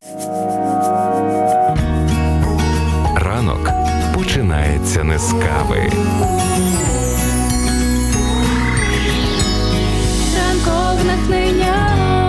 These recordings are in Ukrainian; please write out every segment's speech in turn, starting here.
Ранок починається не з кави. Ранкове натхнення.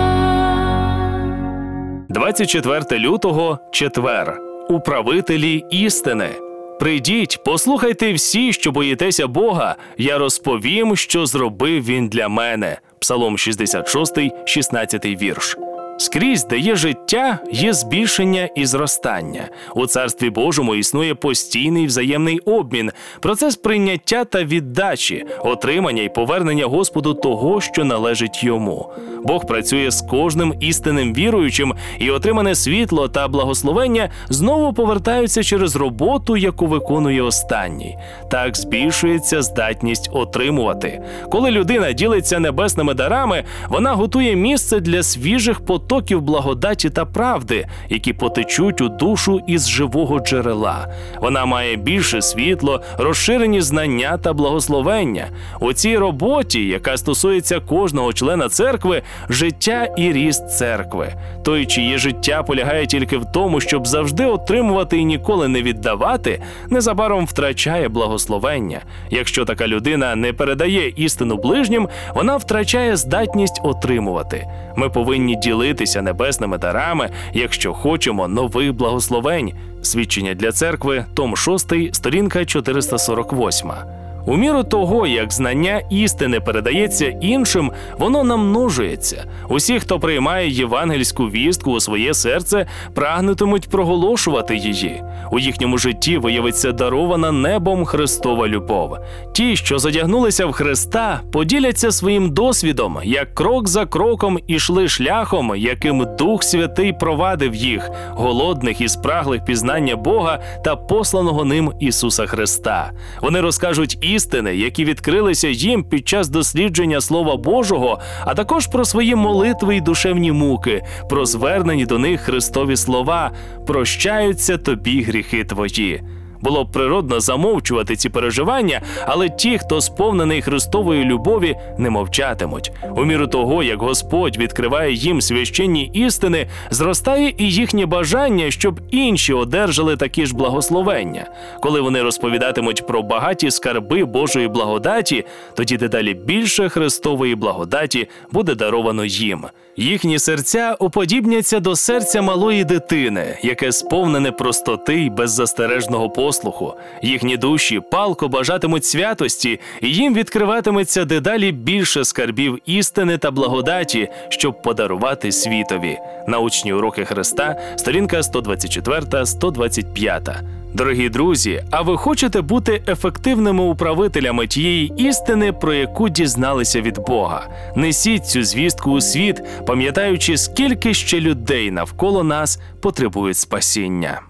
24 лютого – четвер. Управителі істини. Прийдіть, послухайте всі, що боїтеся Бога, я розповім, що зробив Він для мене. Псалом 66, 16 вірш. Скрізь, де є життя, є збільшення і зростання. У Царстві Божому існує постійний взаємний обмін, процес прийняття та віддачі, отримання і повернення Господу того, що належить Йому. Бог працює з кожним істинним віруючим, і отримане світло та благословення знову повертаються через роботу, яку виконує останній. Так збільшується здатність отримувати. Коли людина ділиться небесними дарами, вона готує місце для свіжих потоків благодаті та правди, які потечуть у душу із живого джерела. Вона має більше світло, розширені знання та благословення. У цій роботі, яка стосується кожного члена церкви, життя і ріст церкви. Той, чиє життя полягає тільки в тому, щоб завжди отримувати і ніколи не віддавати, незабаром втрачає благословення. Якщо така людина не передає істину ближнім, вона втрачає здатність отримувати. Ми повинні ділитися небесними дарами, якщо хочемо нових благословень. Свідчення для церкви, том 6, сторінка 448. У міру того, як знання істини передається іншим, воно намножується. Усі, хто приймає євангельську вістку у своє серце, прагнутимуть проголошувати її. У їхньому житті виявиться дарована небом Христова любов. Ті, що задягнулися в Христа, поділяться своїм досвідом, як крок за кроком ішли шляхом, яким Дух Святий провадив їх, голодних і спраглих пізнання Бога та посланого ним Ісуса Христа. Вони розкажуть істини, які відкрилися їм під час дослідження Слова Божого, а також про свої молитви й душевні муки, про звернені до них Христові слова «Прощаються тобі гріхи твої». Було б природно замовчувати ці переживання, але ті, хто сповнений Христової любові, не мовчатимуть. У міру того, як Господь відкриває їм священні істини, зростає і їхнє бажання, щоб інші одержали такі ж благословення. Коли вони розповідатимуть про багаті скарби Божої благодаті, тоді дедалі більше Христової благодаті буде даровано їм. Їхні серця уподібняться до серця малої дитини, яке сповнене простоти й беззастережного послуху. Їхні душі палко бажатимуть святості, і їм відкриватиметься дедалі більше скарбів істини та благодаті, щоб подарувати світові. Научні уроки Христа, сторінка 124-125. Дорогі друзі, а ви хочете бути ефективними управителями тієї істини, про яку дізналися від Бога? Несіть цю звістку у світ, пам'ятаючи, скільки ще людей навколо нас потребують спасіння.